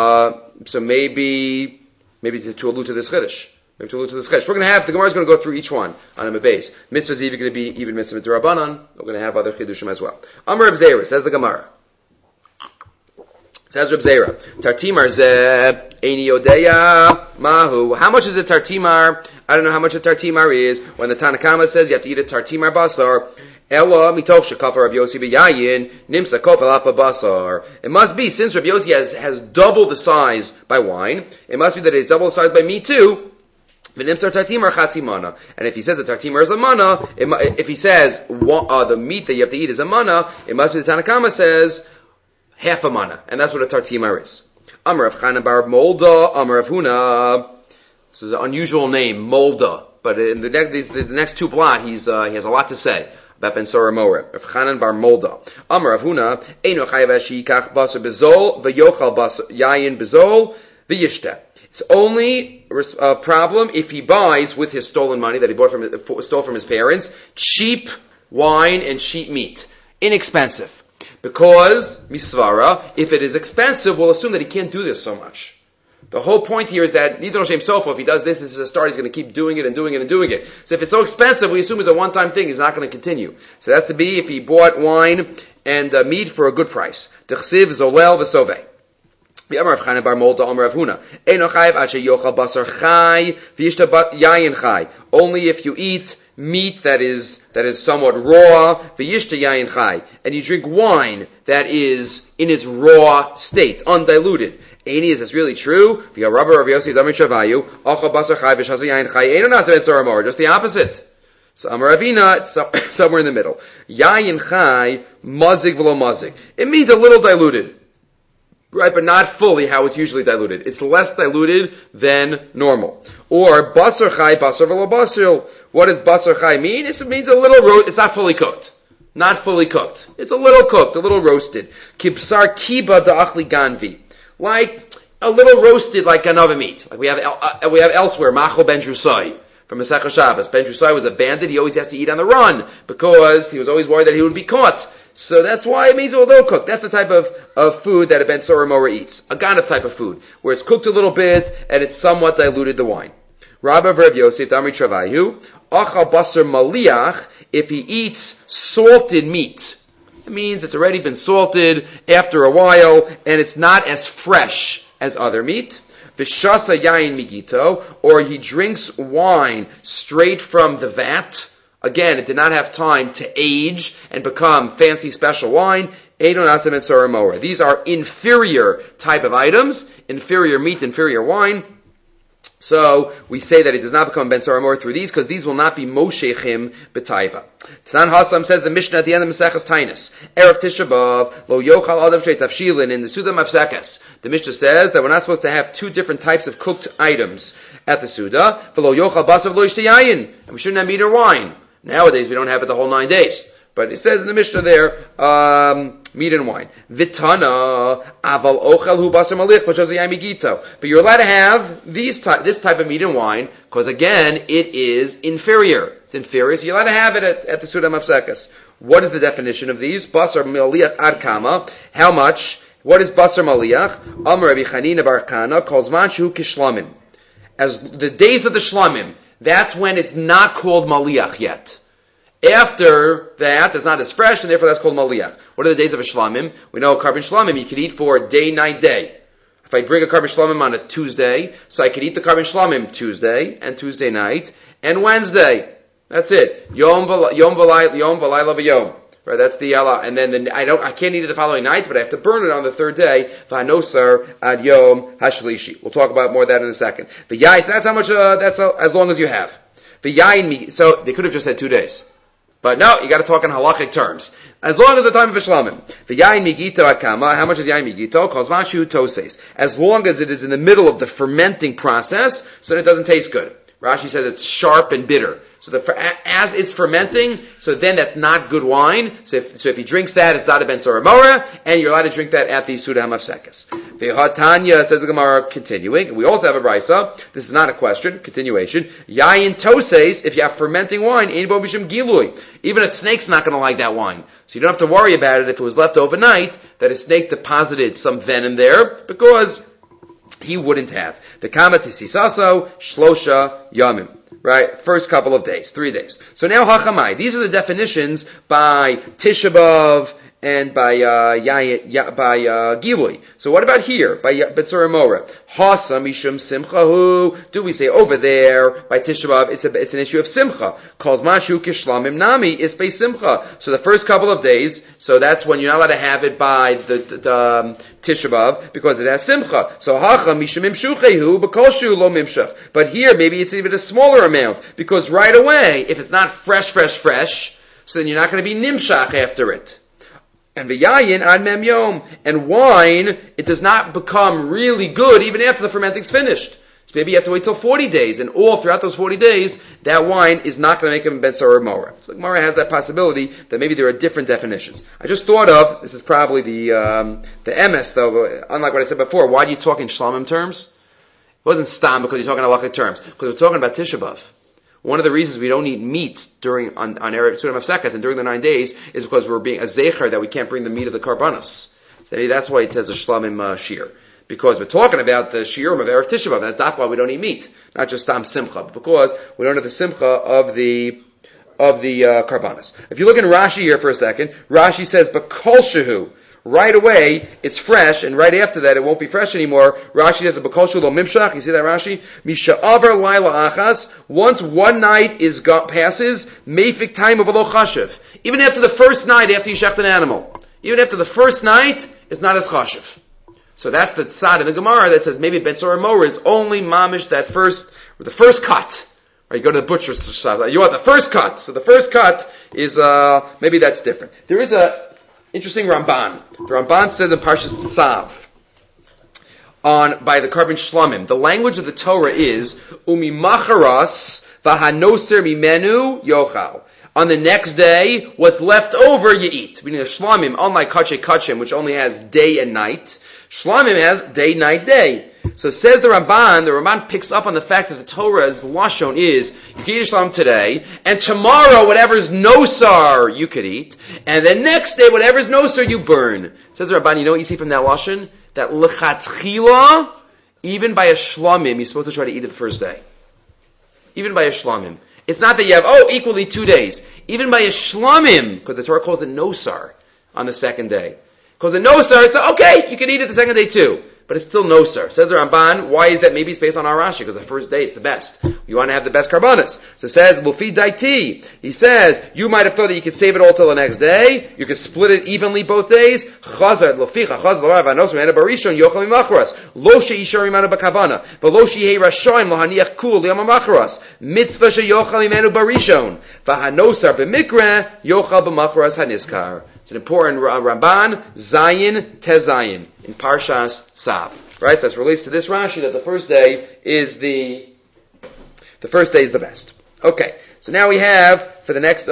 So maybe to allude to this chiddush. We're going to have, the Gemara is going to go through each one on a base. Mitzvah is even going to be even mitzvah d'Rabbanan. We're going to have other chiddushim as well. Amar Reb Zera, says the Gemara. Says Reb Zera, Tartimar ze eini yodeya mahu. How much is a tartimar? I don't know how much a tartimar is. When the Tanakama says you have to eat a tartimar basar, ela mitoch shekafar Rav Yossi b'yayin nimsa kofel apa basar. It must be, since Rav Yossi has double the size by wine, it must be that it's double the size by meat too. And if he says the tartimar is a mana, if he says the meat that you have to eat is a mana, it must be the Tanakama says half a mana, and that's what a tartimar is. Amar Rav Chanan bar Molda, Amar Rav Huna. This is an unusual name, Molda, but in the next two blot, he has a lot to say about Ben Sarah Mora. Rav Chanan bar Molda, Amar Rav Huna, Eino chayav shikach basar bezol v'yochal basar yayin bezol v'yishta. It's only a problem if he buys with his stolen money that he stole from his parents, cheap wine and cheap meat. Inexpensive. Because, misvara, if it is expensive, we'll assume that he can't do this so much. The whole point here is that, Nidron Shem Sofa, if he does this is a start, he's going to keep doing it and doing it and doing it. So if it's so expensive, we assume it's a one-time thing, he's not going to continue. So that's to be if he bought wine and meat for a good price. D'chsiv zolel v'soveh. Amar Rav Chanan bar Molda, Amar Rav Huna. Eino chayav ad sheyochal basar chai v'yishta yayin chai. Only if you eat meat that is somewhat raw, v'yishta yayin chai, and you drink wine that is in its raw state, undiluted. Eini, is this really true? V'yarabba Rav Yossi Damir Shavayu achal basar chai v'shasa yayin chai. Eino nasa ben Sarah Mora. Just the opposite. So Amar Ravina, it's somewhere in the middle. Yayin chai mazik v'lo mazik. It means a little diluted. Right, but not fully how it's usually diluted. It's less diluted than normal. Or basar chai, basar v'lo basar. What does basar chai mean? It means a little it's not fully cooked. Not fully cooked. It's a little cooked, a little roasted. Kibsar kiba da'achli ganvi. Like a little roasted like ganava meat. Like we have elsewhere, Machal ben Drusai from Masechah Shabbos. Ben Drusai was a bandit. He always has to eat on the run because he was always worried that he would be caught. So that's why it means a little cooked. That's the type of food that a Ben Sarah Mora eats. A ganav type of food, where it's cooked a little bit and it's somewhat diluted the wine. Rabba Rav Yosef Damri Travayu, Achal Basar Maliach, if he eats salted meat. It means it's already been salted after a while, and it's not as fresh as other meat. V'shasa yayin migito, or he drinks wine straight from the vat. Again, it did not have time to age and become fancy special wine. Eidon asem and soramora. These are inferior type of items, inferior meat, inferior wine. So we say that it does not become ben soramor through these, because these will not be moshechim b'taiva. Tanan Hasam says the Mishnah at the end of Maseches Tainis, Erev Tisha B'Av lo yochal adam shrei tafshilin in the Suda Mafsekes. The Mishnah says that we're not supposed to have two different types of cooked items at the Suda. V'lo yochal basav lo yishtayayin, and we shouldn't have meat or wine. Nowadays we don't have it the whole 9 days. But it says in the Mishnah there, meat and wine. Vitana aval ochel hu basar malich migito. But you're allowed to have this type of meat and wine, because again, it is inferior. It's inferior, so you're allowed to have it at the Suda Mafsekes. What is the definition of these? Basar maliach ad kama. How much? What is basar maliach? Amar Rabbi Chanina bar Kana calls manshu kishlamim. As the days of the shlamim, that's when it's not called maliach yet. After that, it's not as fresh, and therefore that's called maliach. What are the days of a shlamim? We know a carbon shlamim you could eat for day, night, day. If I bring a carbon shlamim on a Tuesday, so I could eat the carbon shlamim Tuesday, and Tuesday night, and Wednesday. That's it. Yom v'layla v'yom. Right, that's the yala. And then I can't eat it the following night, but I have to burn it on the third day. V'hanosar ad yom hashlishi. We'll talk about more of that in a second. V'yai, so that's how much, that's as long as you have. V'yayin, so they could have just said 2 days. But no, you got to talk in halachic terms. As long as the time of Shlamim. V'yayin migito akama. How much is yayin migito? Kozmanshu toses. As long as it is in the middle of the fermenting process, so that it doesn't taste good. Rashi says it's sharp and bitter. So as it's fermenting, so then that's not good wine. So if he drinks that, it's not a ben soramora, and you're allowed to drink that at the Suda HaMafsekes. V'hatanya, says the Gemara, continuing. We also have a brisa. This is not a question. Continuation. Yayin toses, if you have fermenting wine, ein bo bishum gilui. Even a snake's not going to like that wine. So you don't have to worry about it if it was left overnight, that a snake deposited some venom there, because he wouldn't have. The kama tisisaso shlosha yamim. Right? First couple of days, 3 days. So now hachamai. These are the definitions by Tisha B'Av and by Gilui. So what about here by B'tzor Mora? Hasa mishum simchahu. Do we say over there by Tisha B'Av? It's an issue of simcha. Calls mashu kishlamim nami is by simcha. So the first couple of days. So that's when you're not allowed to have it by the Tisha B'Av because it has simcha. So hacha mishum imshuchehu b'kolshu lo mimshach. But here maybe it's even a smaller amount because right away if it's not fresh, so then you're not going to be nimshach after it. And v'yayin ad mem yom. And wine, it does not become really good even after the fermenting's finished. So maybe you have to wait till 40 days, and all throughout those 40 days, that wine is not going to make him ben sar or mora. So Gemara has that possibility that maybe there are different definitions. I just thought of, this is probably the MS though, unlike what I said before, why do you talk in shlamim terms? It wasn't stam because you're talking in halachic terms, because we're talking about Tisha B'Av. One of the reasons we don't eat meat on Erev Suda Mafsekes and during the 9 days is because we're being a zecher that we can't bring the meat of the karbanos. So maybe that's why it says a shlamim shir. Because we're talking about the shiurim of Erev Tisha B'Av. That's why we don't eat meat. Not just tam simcha, but because we don't have the simcha of the karbanos. If you look in Rashi here for a second, Rashi says, B'kol shehu. Right away, it's fresh, and right after that, it won't be fresh anymore. Rashi says, "B'kol shelo mimshach." You see that Rashi? Misha'avar laila achas. Once one night passes, meifik time of lo chashiv. Even after the first night, after you shecht an animal, even after the first night, it's not as chashiv. So that's the tzad in the Gemara that says maybe Ben Sora Mor is only mamish the first cut. Or you go to the butcher's shop, you want the first cut. So the first cut is maybe that's different. There is a interesting Ramban. The Ramban says in Parshas Tzav by the carbon shlamim. The language of the Torah is umimacharas v'hanoser mimenu yochal. On the next day, what's left over you eat. Meaning a shlamim, unlike kachim, which only has day and night, shlamim has day, night, day. So says the Ramban picks up on the fact that the Torah's lashon is, you can eat a shlamim today, and tomorrow whatever's nosar you could eat, and the next day whatever's nosar you burn. Says the Ramban, you know what you see from that lashon? That lechatchila, even by a shlamim, you're supposed to try to eat it the first day. Even by a shlamim. It's not that you have, equally 2 days. Even by a shlamim, because the Torah calls it nosar. on the second day. Because the nosar, so okay, you can eat it the second day too. But it's still nosar. Says the Ramban, why is that? Maybe it's based on our Rashi, because the first day it's the best. You want to have the best karbanis. So it says, Lufi daiti. He says, you might have thought that you could save it all till the next day. You could split it evenly both days. Chazar, Luficha, Chazar, L'Rav, Anos, Mehena Barishon, Yochel Mimachras. Lo she'ishar imanu b'kavana. V'lo she'hei rashoim, L'haniach kul, L'yam Machras. Mitzvah she'yochel imanu barishon. V'hanosar b'mikra, Yochel b'machras haniskar. It's an important Ramban, Zayin, Tezayin, in Parshas Tzav. Right? So that's relates to this Rashi that the first day is the best. Okay. So now we have, for the next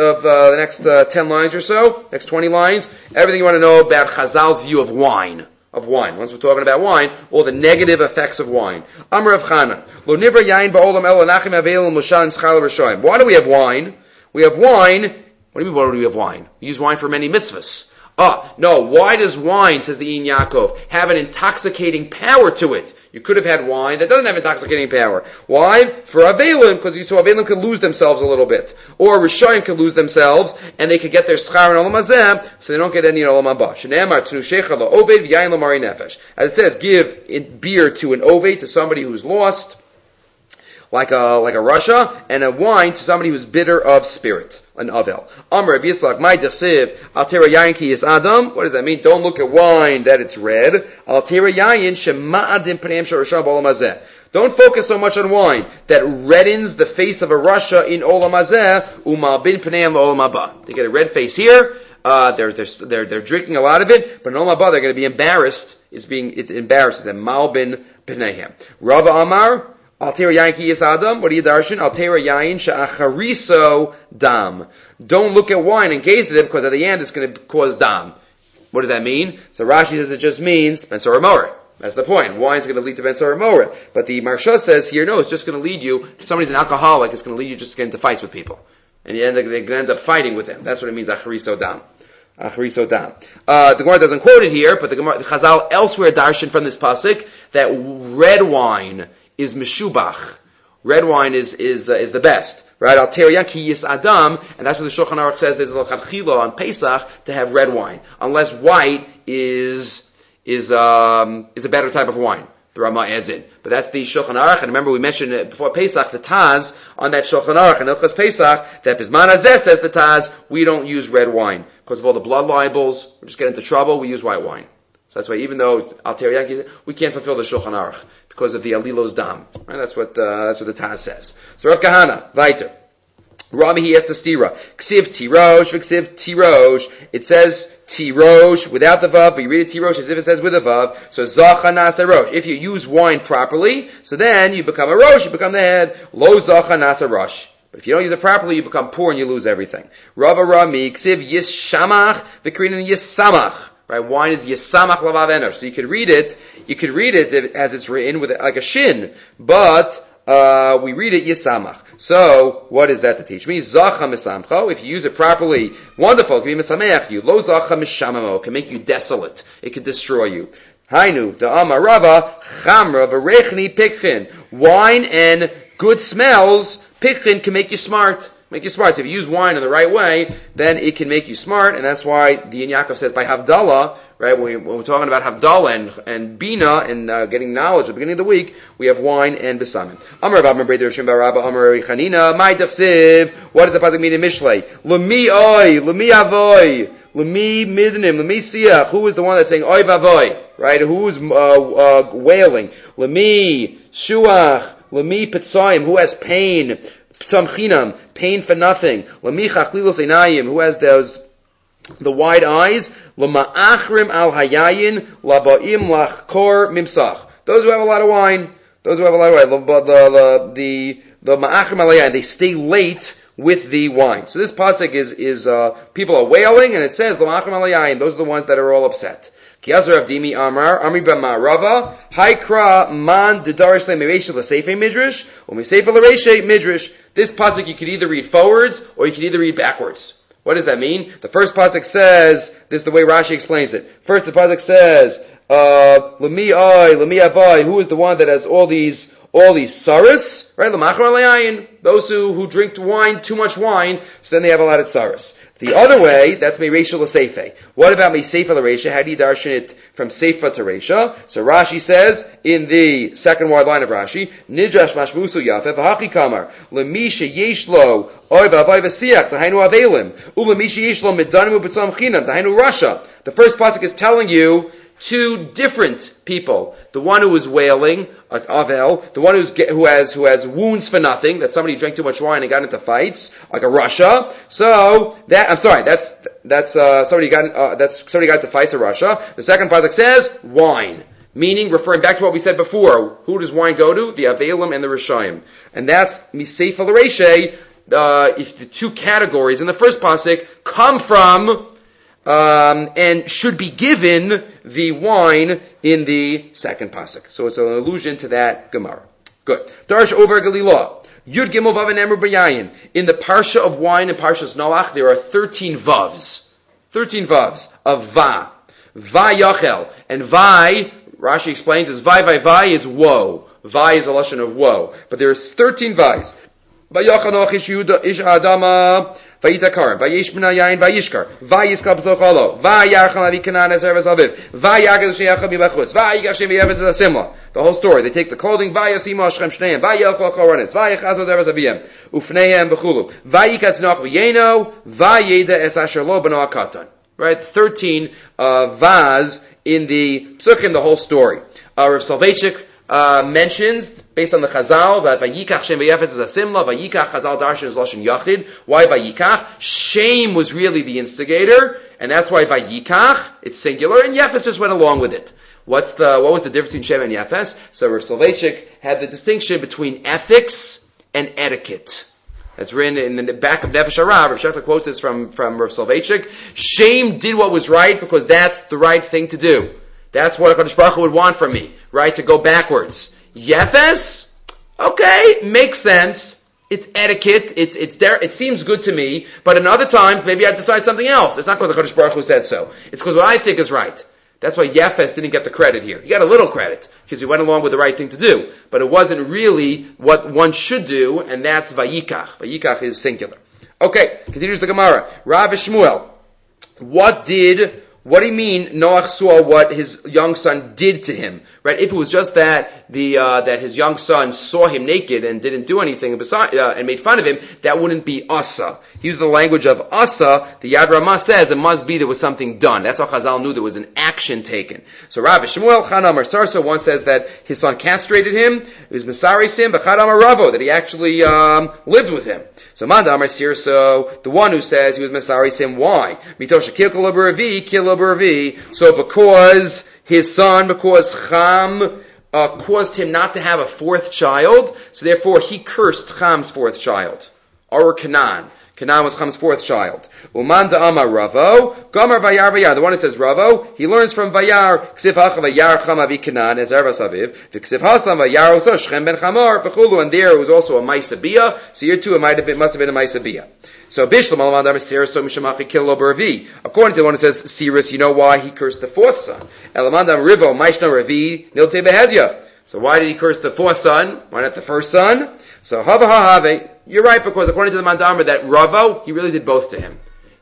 10 lines or so, next 20 lines, everything you want to know about Chazal's view of wine. Once we're talking about wine, all the negative effects of wine. Amar Rav Chana, Lo nivra yain ba'olam el anachim aveil mushan schal rashoim. Why do we have wine? We have wine. What do you mean, why do we have wine? We use wine for many mitzvahs. No, why does wine, says the Ein Yaakov, have an intoxicating power to it? You could have had wine that doesn't have intoxicating power. Why? For Avelim, because you saw Avelim can lose themselves a little bit. Or Rishayim can lose themselves, and they could get their schar in Olam Hazeh, so they don't get any in Olam Haba. Shneimar tnu shecha la'oved v'yayin l'mari nefesh. As it says, give beer to an oved, to somebody who's lost, like a Russia, and a wine to somebody who's bitter of spirit, an Avel. Amr Rabbi Yitzchak, my dechsiv, altera yayin ki is Adam. What does that mean? Don't look at wine that it's red. Altera yayin shema'adim pneim sh'rasham b'olam hazeh. Don't focus so much on wine that reddens the face of a Russia in Olam Hazeh, u'malbin pneim olam haba. They get a red face here. They're drinking a lot of it, but in Olam haba they're going to be embarrassed. It embarrasses them. Malbin pneihem. Rava Amar. Altera yayin ki yis adam. What do you darshan? Altera yayin she'achariso dam. Don't look at wine and gaze at it, because at the end it's going to cause dam. What does that mean? So Rashi says it just means Ben Sorah Moreh. That's the point. Wine's going to lead to Ben Sorah Moreh. But the Marsha says here, no, it's just going to lead you, if somebody's an alcoholic, it's going to lead you just to get into fights with people. And they're going to end up fighting with them. That's what it means, achariso dam. Achariso dam. The Gemara doesn't quote it here, but the Chazal elsewhere darshan from this pasuk that red wine is meshubach. Red wine is the best, right? Al teriyah ki yis adam, and that's what the Shulchan Aruch says. There's a l'chadchila on Pesach to have red wine, unless white is a better type of wine. The Rama adds in, but that's the Shulchan Aruch. And remember, we mentioned it before Pesach, the Taz on that Shulchan Aruch and Ilchas Pesach. That Bisman Hazeh says the Taz, we don't use red wine because of all the blood libels. We just get into trouble. We use white wine. So that's why, even though it's Al teriyah ki, we can't fulfill the Shulchan Aruch because of the Alilos Dam. Right? That's what the Taz says. So Rav Kahana, weiter. Rami he has to stira. Ksiv tirosh, v'ksiv tirosh. It says tirosh without the vav, but you read it tirosh as if it says with the vav. So zacha nasa rosh. If you use wine properly, so then you become a rosh, you become the head. Lo zacha nasa rosh. But if you don't use it properly, you become poor and you lose everything. Rava Rami, ksiv yishamach, v'krinan yisamach. Right, wine is yisamach lavav enosh. So you could read it as it's written with like a shin, but we read it yisamach. So what is that to teach me? Zacha misamcho. If you use it properly, wonderful. It can be misameach you. Lo zacha mishamamo. It can make you desolate. It can destroy you. Hainu da'ama rava chamra v'rechni pikchin. Wine and good smells, pikchin, can make you smart. Make you smart. So if you use wine in the right way, then it can make you smart, and that's why the Ein Yaakov says by Havdalah, right, when we're talking about Havdalah and Bina and getting knowledge at the beginning of the week, we have wine and Besamim. Amar Rav Amar Breder Rishon Bar Rabba Amar Chanina, my dechsiv, what did the pasuk mean in Mishlei? Lemi oi, lemi avoy, lemi midnim, lemi siach, who is the one that's saying oi vavoy, right, who's wailing? Lemi shuach, lemi petzoim, who has pain? Samchinam, pain for nothing. Lamichach lilos einayim, who has the wide eyes. Lama'achrim al hayayin, laba'im lachkor mimsach. Those who have a lot of wine. The ma'achrim al hayayin, they stay late with the wine. So this pasuk is people are wailing, and it says lama'achrim al hayayin. Those are the ones that are all upset. Kiazar Avdimi Amar, Amri Bama Rava, Haikra Man Didarish Le Meresh Le Sefer Midrash, or Mesefer Le Reshe Midrash. This pasuk you could either read forwards or you could either read backwards. What does that mean? The first pasuk says, this is the way Rashi explains it. First the pasuk says, Lemi Avai, who is the one that has all these all these saras, right? Those who drink wine, too much wine, so then they have a lot of saras. The other way, that's Mereisha L'Seife. What about Meiseifa L'Reisha? How do you darshan it from Seifa to Reisha? So Rashi says, in the second wide line of Rashi, Nidrash Mashmusu Yafeh, V'hachi Kamar, L'misha Yeshlo, Oy V'avay V'siach, T'hainu Avelim, U'Lemisha Yeshlo Midanim U'B'tzam Chinam, T'hainu Rasha. The first pasuk is telling you two different people. The one who is wailing, Avel, the one who has wounds for nothing, that somebody drank too much wine and got into fights, like a Russia. So that's somebody got into fights, a Russia. The second pasuk says wine, meaning referring back to what we said before. Who does wine go to? The Avelim and the Rishayim, and that's Miseifa L'Reisha. If the two categories in the first pasuk come from and should be given the wine in the second pasuk. So it's an allusion to that Gemara. Good. Darsh over Galilah. Yud Gimel Vav and Emru B'Yayin. In the Parsha of wine and Parshas Noach, there are 13 Vavs. 13 Vavs of Va. Va Yachel. And Vai, Rashi explains, is Vai, it's woe. Vai is a lashon of woe. But there's 13 Vais. Va Yachel Noach Ish Adama. Vayitakarim, Vayish B'nayayin, Vayishkar, Vayiskal B'sochalo, Vayarcham Avi Kanan as Erves Aviv, Vayagaz Sheyacham B'chutz, Vayigach Shem V'yevez Simla. The whole story. They take the clothing, Vayasimo Hashem Shneim, Vayelchol Choranis, Vayachaz Erves Aviyem, Ufneihem B'chulu, Vayikaz Noach V'yeno, Vayeda Es Asher Lo B'no Akatan. Right? 13 Vaz in the Psukim, the whole story. Rav Soloveitchik mentions, based on the Chazal, that Vayikach Shem V'yefes is a simla, Vayikach Chazal Darshan is Lashon Yachid. Why Vayikach? Shem was really the instigator, and that's why Vayikach, it's singular, and Yefes just went along with it. What was the difference between Shem and Yefes? So Rav Soloveitchik had the distinction between ethics and etiquette. That's written in the back of Nefesh HaRa. Rav Shechler quotes this from Rav Soloveitchik. Shem did what was right because that's the right thing to do. That's what HaKadosh Baruch Hu would want from me, right? To go backwards. Yefes? Okay, makes sense. It's etiquette. It's there. It seems good to me. But in other times, maybe I decide something else. It's not because HaKadosh Baruch Hu said so. It's because what I think is right. That's why Yefes didn't get the credit here. He got a little credit because he went along with the right thing to do. But it wasn't really what one should do, and that's Vayikach. Vayikach is singular. Okay, continues the Gemara. Rav Shmuel. What do you mean Noach saw what his young son did to him? Right? If it was just that that his young son saw him naked and didn't do anything and made fun of him, that wouldn't be asa. He used the language of asa. The Yad Ramah says it must be there was something done. That's how Chazal knew there was an action taken. So Rav Shmuel Chana Amar Sarso one says that his son castrated him. It was Mesaris him, but Chana Amar Ravo, that he actually lived with him. So Manda Amar Sirso, the one who says he was Mesaris him, why? Mitosha Kilkala B'Ravi. So because his son, because Cham caused him not to have a fourth child, so therefore he cursed Cham's fourth child. Or Canaan. Canaan was Cham's fourth child. Uman Amar Ravo, Gamar Vayar. The one who says Ravo, he learns from Vayar, Ksiv Hacha Vayar Cham Avi Canaan, as Ervas Aviv, Ksiv Hasam Vayar Oso Shchem Ben Chamar, V'chulu, and there it was also a Maisabiyah, so here too it must have been a Maisabiyah. So Bishlam Alamad Amar Sirus, so Mishamachi Kilo B'Ravi. According to the one who says Sirus, you know why he cursed the fourth son. Elamandam Rivo, Maishna Ravi, Nilte Behedya. So why did he curse the fourth son? Why not the first son? So Hava Have. You're right, because according to the Mandamar, that Ravo, he really did both to him.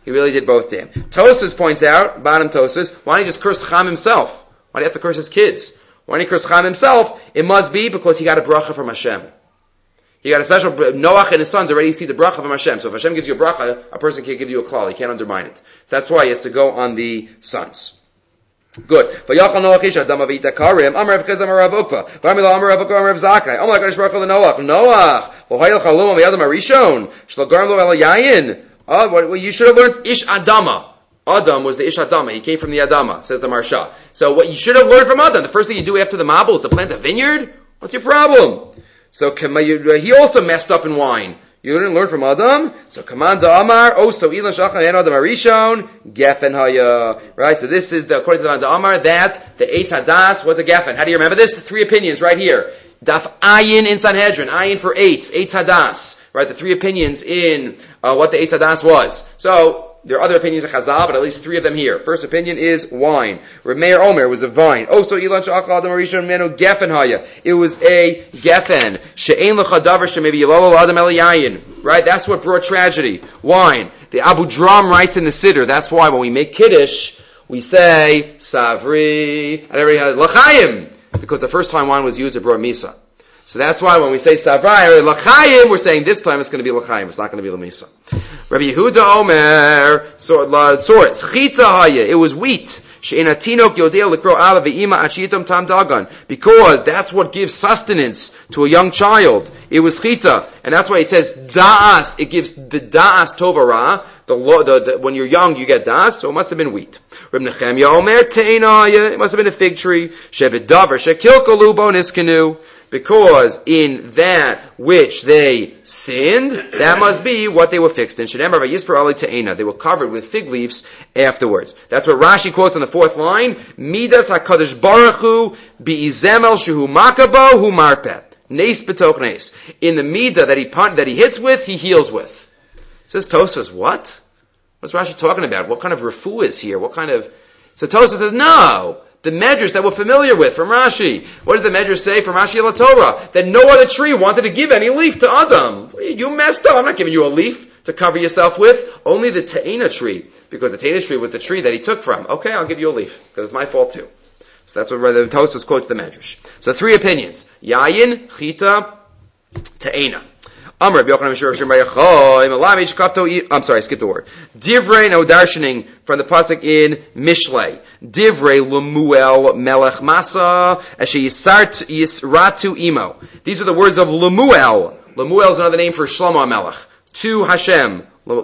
Tosfos points out, bottom Tosfos, why don't he just curse Cham himself? Why do you have to curse his kids? Why don't he curse Cham himself? It must be because he got a bracha from Hashem. He got a special, Noach and his sons already see the bracha from Hashem. So if Hashem gives you a bracha, a person can't give you a klal. He can't undermine it. So that's why he has to go on the sons. Good. Vayachal Noach ish adam avita karim. Amar Rav Chizam Rav Ukva. V'amila Amar Rav Ukva Rav Zakai. Amar HaKadosh Baruch Hu Noach. Noach. V'hoyel chalum v'yadam harishon. Shlogarm lo el yayin. What you should have learned ish adama. Adam was the ish adama. He came from the Adama, says the Marsha. So what you should have learned from Adam, the first thing you do after the Mabul is to plant a vineyard? What's your problem? So he also messed up in wine. You didn't learn from Adam? So command Amar, so Ilan Shachan and Adam Arishon, Geffen Haya. Right? So this is according to the Amar, that the Eitz Hadas was a Geffen. How do you remember this? The three opinions right here. Daf Ayin in Sanhedrin. Ayin for Eitz Hadas. Right? The three opinions in what the Eitz Hadas was. So There are other opinions of Chazal, but at least 3 of them here. First opinion is wine. Reb Meir Omer was a vine. Also, ilan she'achal adam harishon menu gefen haya. It was a gefen. She'ein lecha davar she'mevi yilolo adam el yayin. Right? That's what brought tragedy. Wine. The Abu Dram writes in the Siddur. That's why when we make Kiddush, we say, Savri, and everybody has L'chaim. Because the first time wine was used, it brought Misa. So that's why when we say Savri, L'chaim, we're saying this time it's going to be L'chaim. It's not going to be L'misa. Rabbi Yehuda Omer, Chita Haya, it was wheat. Because that's what gives sustenance to a young child. It was chita, and that's why it says da'as. It gives the da'as tovara. When you're young, you get da'as. So it must have been wheat. Reb Nechemya Omer te'inaya. It must have been a fig tree. Shevidavar shekilkalu bo niskanu. Because in that which they sinned, that must be what they were fixed in. They were covered with fig leaves afterwards. That's what Rashi quotes on the 4th line. Midas HaKadosh Baruch Hu bi'izemel shehu makabo hu marpeh. Nes b'toch nes. In the midah that he hits with, he heals with. Says Tosfos, what? What's Rashi talking about? What kind of refu is here? So Tosfos says, no. The medrash that we're familiar with from Rashi. What does the medrash say from Rashi al Torah? That no other tree wanted to give any leaf to Adam. You messed up. I'm not giving you a leaf to cover yourself with. Only the Ta'ina tree. Because the Ta'ina tree was the tree that he took from. Okay, I'll give you a leaf. Because it's my fault too. So that's what the Tosfos quotes the medrash. So 3 opinions. Yayin, Chita, Ta'ina. Amr Yochanan Mishur Hashem Bayachoy Malamish Kafto. I'm sorry, I skipped the word. Divrei no darshaning from the pasuk in Mishlei. Divrei Lemuel Melech Masa Asher Yisratu Imo. These are the words of Lemuel. Lemuel is another name for Shlomo Melech. To Hashem.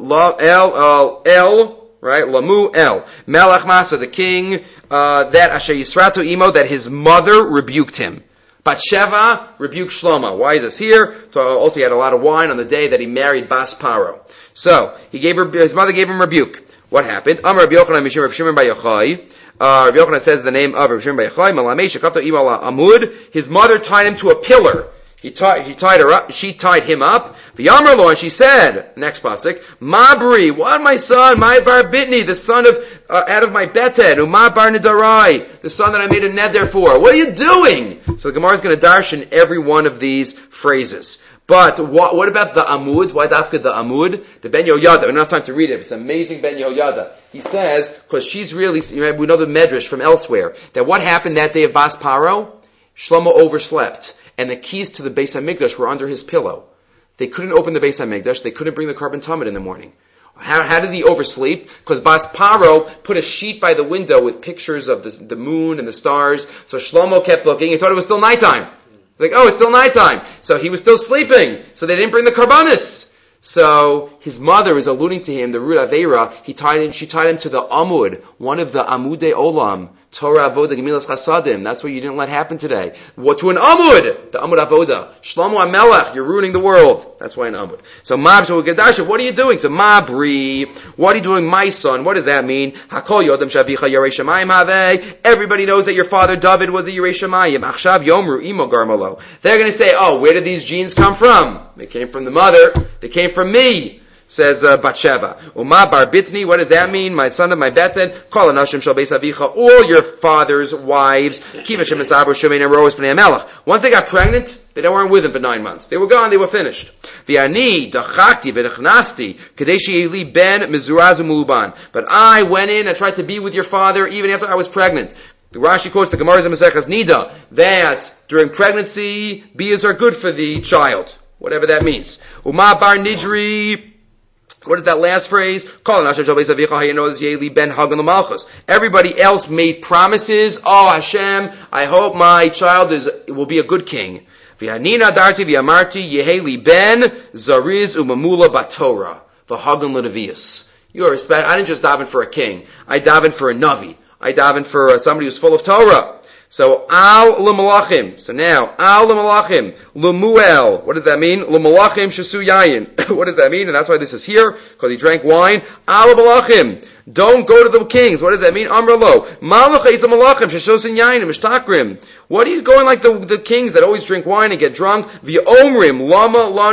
Right? Lemuel. Melech Masa, the king, that Asher Yisratu Imo, that his mother rebuked him. Batsheva rebuked Shlomo. Why is this here? Also, he had a lot of wine on the day that he married Bas Paro. So, his mother gave him rebuke. What happened? Amar Rabbi Yochanan Mishum Rav Shimon Bar Yochai. Rabbi Yochanan says the name of Rabbi Shimon Bar Yochai. Malamei shekavto imo ala amud. His mother tied him to a pillar. She tied him up. V'yamar lo, and she said, next pasuk, Mabri, what my son, my bar bitni, the son of, out of my beted, uma bar nidarai, the son that I made a neder for. What are you doing? So the Gemara is going to darshan every one of these phrases. But what about the Amud? Why dafka the Amud? The Ben Yehoyada. We don't have time to read it. It's amazing Ben Yehoyada. He says, because she's really, we know the medrash from elsewhere, that what happened that day of Bas Paro? Shlomo overslept. And the keys to the Beis HaMikdash were under his pillow. They couldn't open the Beis HaMikdash. They couldn't bring the Karban Tamid in the morning. How did he oversleep? Because Bas Paro put a sheet by the window with pictures of the moon and the stars. So Shlomo kept looking. He thought it was still nighttime. Like, oh, it's still nighttime. So he was still sleeping. So they didn't bring the Karbanis. So his mother is alluding to him, the Ruth Aveira. She tied him to the Amud, one of the Amudei Olam. Torah Avoda Gemilas Chasadim. That's what you didn't let happen today. What to an Amud? The Amud Avoda. Shlomo HaMelech. You're ruining the world. That's why an Amud. So what are you doing? So Mabri. What are you doing, my son? What does that mean? Hakol Yodam Shavicha Yarei Shamayim Havei. Everybody knows that your father David was a Yarei Shamayim. Achshav Yomru Imo Garmalo. They're going to say, oh, where did these genes come from? They came from the mother. They came from me. Says Batsheva. Uma bar bitni, what does that mean? My son of my beted. Kol anashim shel beis avicha. All your father's wives. Kiva shemesaber shemein eroes bnei hamelech. Once they got pregnant, they weren't with him for 9 months. They were gone. They were finished. V'ani dachakti v'nechnasti kadei she'eli ben mezuraz u'muluban. But I went in and tried to be with your father even after I was pregnant. The Rashi quotes the Gemara in Maseches Nida that during pregnancy, biyas are good for the child. Whatever that means. Uma bar nidri. What is that last phrase? Everybody else made promises. Oh, Hashem, I hope my child will be a good king. V'hanina darti v'amarti yeheli ben zariz umamula batorah v'hagan l'nevius. You are respect. I didn't just daven for a king. I davened for a navi. I davened for somebody who's full of Torah. So, al l'malachim. So now, al l'malachim. Lemuel. What does that mean? L'malachim shesu yayin. What does that mean? And that's why this is here, because he drank wine. Al l'malachim. Don't go to the kings. What does that mean? Amr lo. Malach is a malachim sheshosin yayin mishtakrim. What are you going like the kings that always drink wine and get drunk? V'omrim lama lanu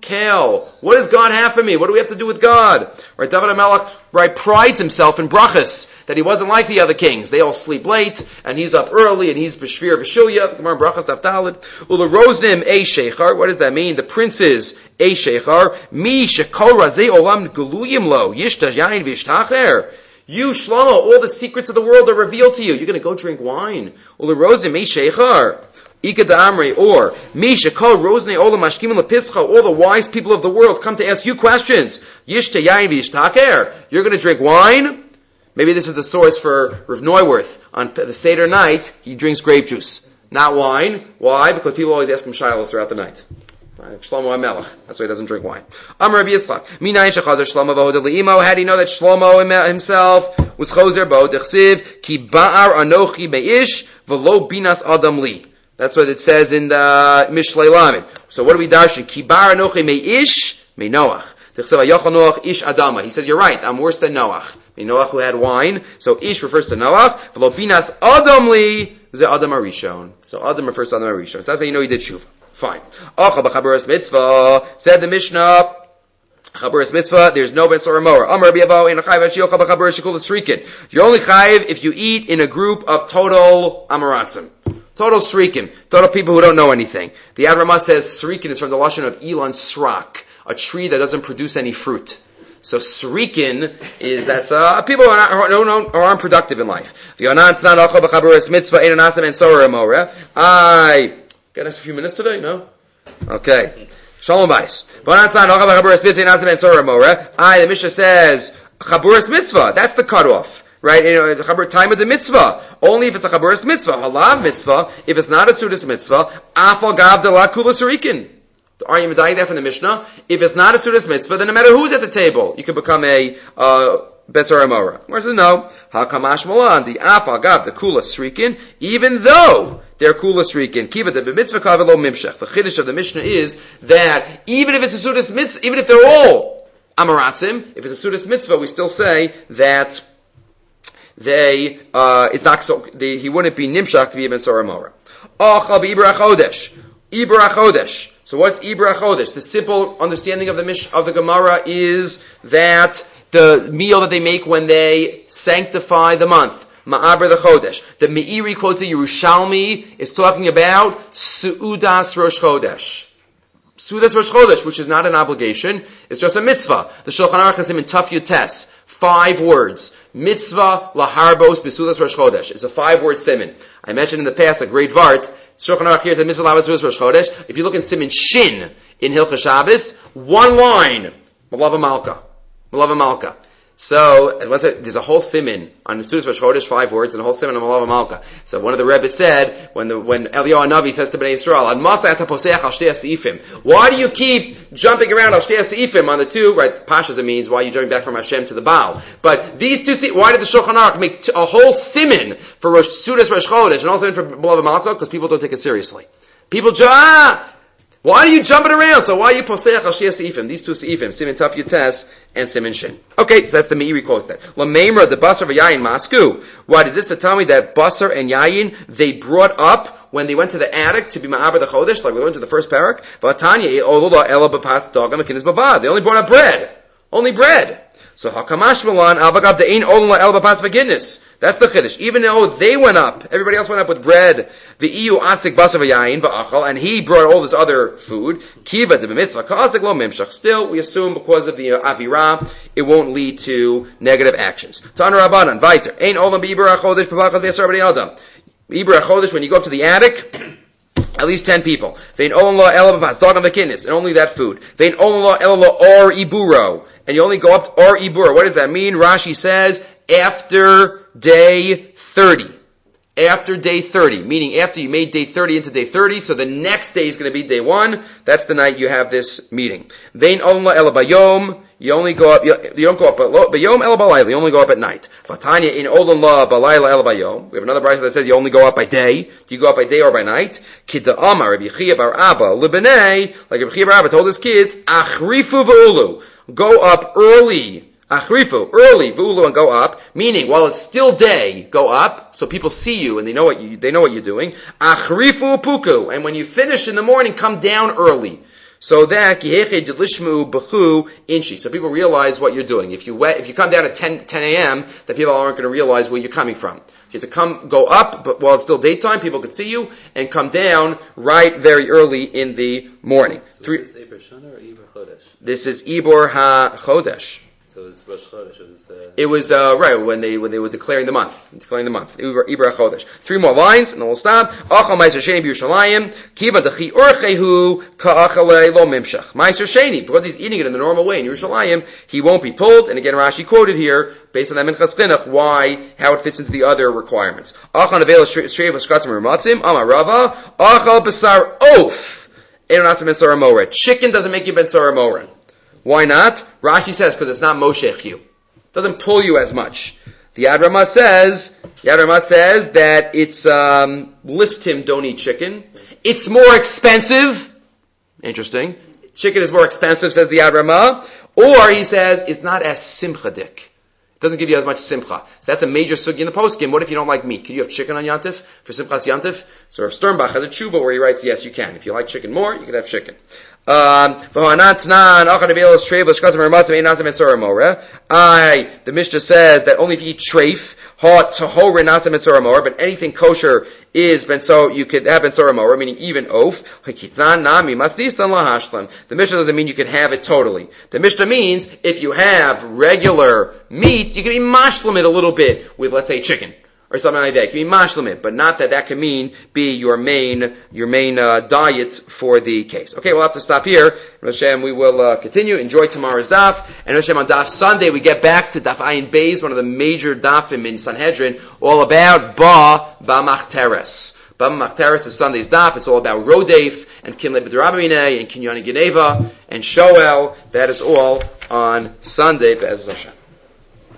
Kel. What does God have for me? What do we have to do with God? Right, David HaMelech, right, prides himself in brachas, that he wasn't like the other kings. They all sleep late, and he's up early, and he's b'shvir v'shilya, the Gemara brachas daf daled. Ula roznim e shechar, what does that mean? The princes e shechar, mi shekol razei olam geluyim lo, yishta yain v'ishtacher. You, Shlomo, all the secrets of the world are revealed to you. You're going to go drink wine. Ula roznim e shechar. Ika da'amri, or Misha Kol Rosnei Olam Mashkim Lepischa, all the wise people of the world come to ask you questions. Yishta Yain V'Yishtaker. You're going to drink wine? Maybe this is the source for Rav Neuwirth. On the Seder night, he drinks grape juice, not wine. Why? Because people always ask him shilos throughout the night. Shlomo HaMelech. That's why he doesn't drink wine. Amar Rabbi Yitzchak. Minayin shechazer Shlomo v'hodeh li'imo. How do you know that Shlomo himself was chozer bo dechsiv ki ba'ar anochi me'ish v'lo binas adam li. That's what it says in the Mishlei Lamed. So what do we darshan? Ki bar anochi me'ish me'noach. Dechsev hayochel Noach ish adama. He says, you're right, I'm worse than Noach. Noach who had wine. So ish refers to Noach. V'lo binas adam li ze adam harishon. So adam refers to adam harishon. So that's how you know he did shuvah. Fine. Acha b'chaberes mitzvah, said the Mishnah, chaberes mitzvah, there's no ben soramora. Amar Rabbi Avo, in a chayiv ha'shiocha b'chaberes shekul l'srikin. You're only chayiv if you eat in a group of total amoratzim. Total srikin. Total people who don't know anything. The Ad Ramah says srikin is from the lashon of Elon Srak, a tree that doesn't produce any fruit. So srikin is that's people who are unproductive in life. I got us a few minutes today? No? Okay. Shalom Bais. The Mishnah says, Chaburas mitzvah. That's the cutoff. Right? You know, the time of the mitzvah. Only if it's a Chaburas mitzvah. Halav mitzvah. If it's not a Sudas mitzvah, Afal Gav de la Kula Surikin. Aren't you medayik that from the Mishnah? If it's not a Sudas mitzvah, then no matter who's at the table, you can become a Betzar Amora. Where says no? Hakamash Malan, the Afal Gav de Kula Surikin, even though they're Kula Surikin. Kiva de mitzvah kavelo mimshech. The chiddush of the Mishnah is that even if it's a Sudas mitzvah, even if they're all Amoratzim, if it's a Sudas mitzvah, we still say that he wouldn't be nimshach to be a Betzar Amora. Achal Ibra Chodesh. Ibra Chodesh. So what's Ibra Chodesh? The simple understanding of the Gemara is that the meal that they make when they sanctify the month, Ma'aber the Chodesh. The Meiri quotes a Yerushalmi is talking about Su'udas Rosh Chodesh. Su'udas Rosh Chodesh, which is not an obligation, it's just a mitzvah. The Shulchan Aruch has him in Taf Yutes, 5 words. Mitzvah laharbos b'sudas Rosh Chodesh. It's a 5-word siman. I mentioned in the past a great vart. Shulchan Aruch here says mitzvah laharbos b'sudas Rosh Chodesh. If you look in siman shin in Hilchos Shabbos, 1 line, Malava Malka. So there's a whole siman on Sudas Rosh Chodesh, 5 words, and a whole siman on Malava Malka. So one of the Rebbe said when Eliyahu Hanavi says to Bnei Yisrael, "Ad masa ata poseach al shtei seifim." Why do you keep jumping around al shtei seifim on the 2? Right, Pashas it means why are you jumping back from Hashem to the Baal? But these 2, why did the Shulchan Aruch make a whole siman for Sudas Rosh Chodesh and also for Malava Malka? Because people don't take it seriously. People why are you jumping around? So why are you poseach al shia seifim? These 2 seifim, simin taf yutes and simin shin. Okay, so that's the Meiri quote there. Lameimra, the basar v'yayin masku. What is this to tell me that basar and yayin they brought up when they went to the attic to be ma'aber the chodesh, like we went to the first parak? V'atanya olula ela b'pas dogam akinis bavad. They only brought up bread. Only bread. So hakamash malan avagav de'ein olula ela b'pas v'gidnis. That's the chiddush. Even though they went up, everybody else went up with bread. The EU asik basar v'yayin v'achal, and he brought all this other food. Kiva de b'mitzvah ka'asik lo mimshach. Still, we assume because of the avirah, it won't lead to negative actions. Tana Rabbanan, Viter. Ein olam b'ibra chodesh b'vachal v'yasar b'nei adam. Ibra chodesh, when you go up to the attic, at least 10 people. Vein olam la ela b'pas dogam v'kinnis, and only that food. Vein olam la ela la or iburo, and you only go up or iburo. What does that mean? Rashi says after day 30. After day 30, meaning after you made day 30 into day 30, so the next day is going to be day 1. That's the night you have this meeting. Vein olam la ela bayom. You only go up. You don't go up bayom ela balayla. You only go up at night. Vatanya in olam la balayla ela bayom. We have another brayso that says you only go up by day. Do you go up by day or by night? Kida Amar Rabbi Yechia bar Abba lebenei, like Rabbi Yechia bar Abba told his kids, achrifu v'ulu, go up early. Achrifu, early, v'ulu, and go up, meaning while it's still day, go up, so people see you and they know what you're doing. Achrifu puku, and when you finish in the morning, come down early. So that so people realize what you're doing. If you come down at 10 a.m., then people aren't going to realize where you're coming from. So you have to go up, but while it's still daytime, people can see you, and come down right very early in the morning. So is this Ibor Shana or Ibor Chodesh? This is Ibor HaChodesh. So it's Rosh Chodesh. It was right when they were declaring the month. Ibor HaChodesh. 3 more lines, and then we'll stop. Achal Meiser Sheni b'Yerushalayim Kiva Dechi Orchehu Ka'achalei Lo Mimshach. Meiser Sheni, because he's eating it in the normal way in Yerushalayim, he won't be pulled. And again, Rashi quoted here based on that Minchas Chinuch how it fits into the other requirements. Achal Nevela Shreiv Shkatzim Ramatzim Amar Rava Achal Basar Oaf Eno Nasa Ben Sarah Mored. Chicken doesn't make you Ben Sarah Mored. Why not? Rashi says because it's not moshech you. It doesn't pull you as much. The Yad Ramah says that it's listim, don't eat chicken. It's more expensive. Interesting. Chicken is more expensive, says the Yad Ramah. Or he says it's not as simchadik. It doesn't give you as much simcha. So that's a major sugi in the poskim. What if you don't like meat? Can you have chicken on Yantif for Simchas Yantif? So Rav Sternbach has a tshuva where he writes, yes, you can. If you like chicken more, you can have chicken. The Mishnah says that only if you eat treif, but anything kosher is you could have ben sorah mora, meaning even oaf. The Mishnah doesn't mean you can have it totally. The Mishnah means if you have regular meat, you can be mashlim it a little bit with, let's say, chicken or something like that. It can be mashlim it, but not that can be your main diet for the case. Okay, we'll have to stop here. Hashem, we will continue. Enjoy tomorrow's daf. And Hashem, on daf Sunday, we get back to daf Ayin Beis, one of the major dafim in Sanhedrin, all about Ba'Machteres. Ba'Machteres is Sunday's daf. It's all about Rodef and Kimle B'Derabimine and Kinyon and Geneva and Shoel. That is all on Sunday. Be'ez Hashem.